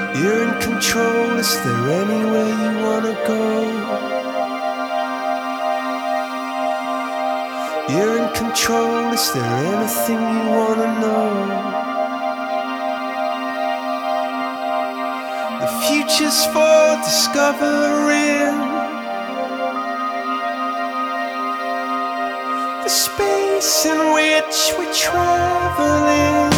You're in control, is there anywhere you wanna go? You're in control, is there anything you wanna know? The future's for discovering, the space in which we're traveling.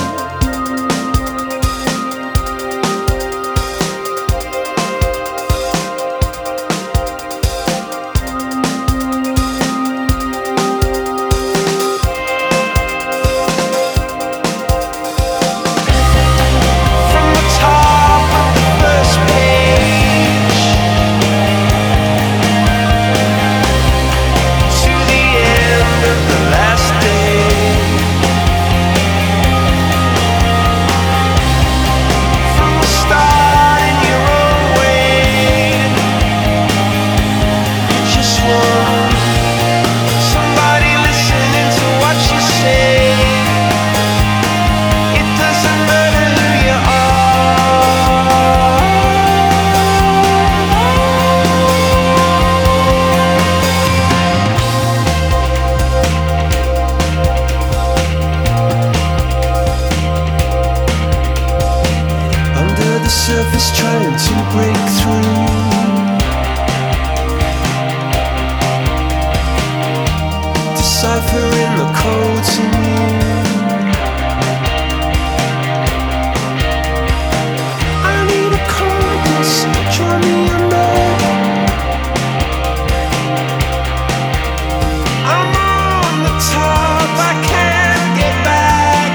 Surface trying to break through, deciphering the codes in you. I need a compass, draw me a map. I'm on the top, I can't get back.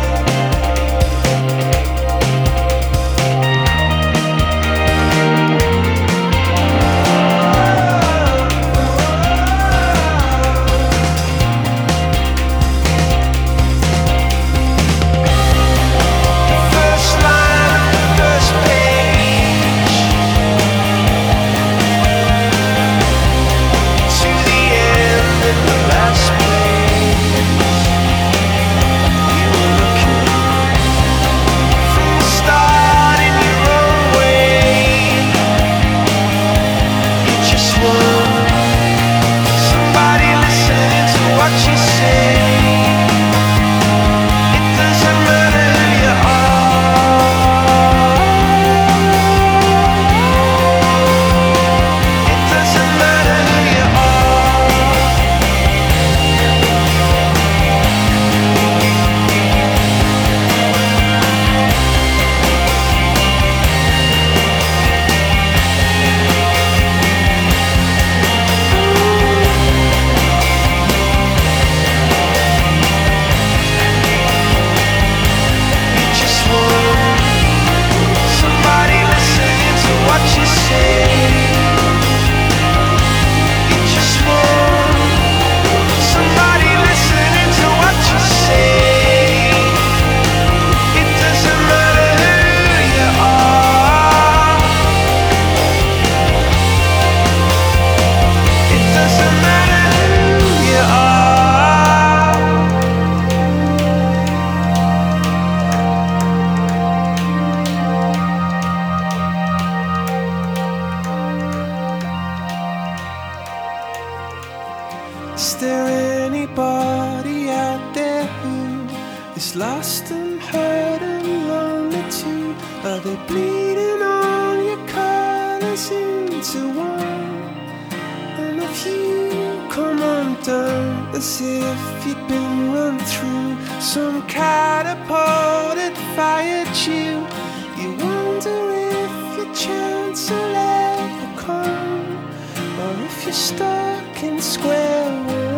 Is there anybody out there who is lost and hurt and lonely too? Are they bleeding all your colors into one? And if you come undone as if you'd been run through some catapult that fired you, you wonder if your chance will ever come, or if you're stuck in square one.